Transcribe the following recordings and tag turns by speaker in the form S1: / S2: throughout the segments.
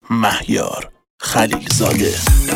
S1: مهیار خلیلزاده.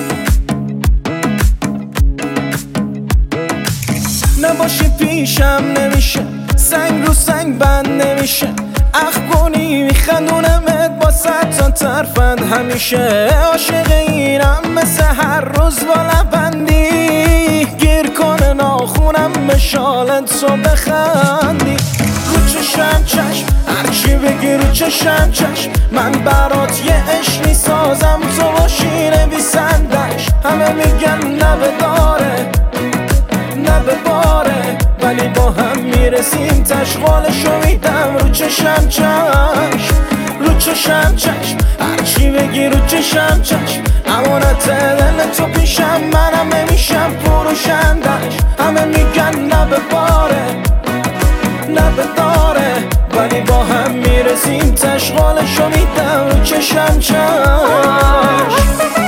S2: نباشی پیشم نمیشه، سنگ رو سنگ بند نمیشه، اخ کنی میخندونمت با 100 تا ترفند همیشه. عاشق اینم مثل هر روز با لبندی، گیر کنه ناخونم به شالت تو بخندی. رو چشم چشم هرچی بگی رو چشم چشم، من برات یه عشق میسازم تو باشی نویسندش. همه میگن نبداره نبباره، ولی با هم میرسیم تشغالشو میدم رو چشم چشم. رو چشم چشم هرچی بگی رو چشم چشم، امانت دل تو پیشم منم نمیشم فروشندش. همه میگن نبباره نبداره، ولی با هم میرسیم تشغالشو میدم رو چشم چشم.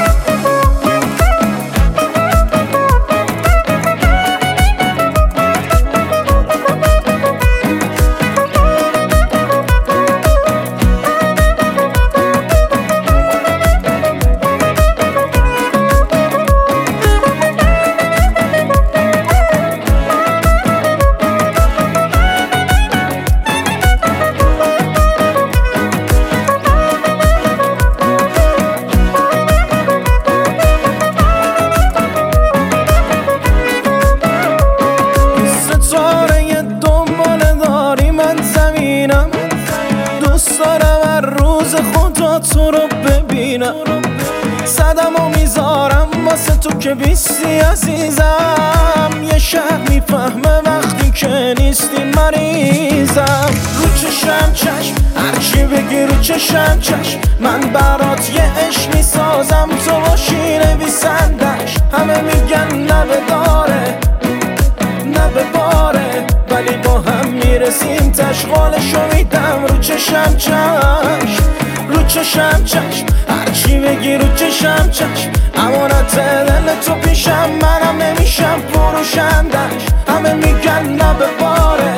S2: دوست دارم هر روز خدا تو رو ببینم، صدم و میذارم واسه تو که بیستی عزیزم. یه شهر میفهمه وقتی که نیستی مریضم. رو چشم چشم هرچی بگی رو چشم چشم، من برات یه عشق میسازم تو باشی نویسندش. همه میگن نبداره نبباره، ولی با هم میرسیم تشغالشو میدم رو چشم چشم. رو چشم چشم هرچی بگی رو چشم چشم، امانت دل تو پیشم منم نمیشم فروشندش. همه میگن نبباره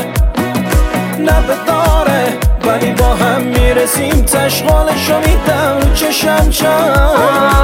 S2: نبداره، ولی با هم میرسیم تشغالشو میدم رو چشم چشم.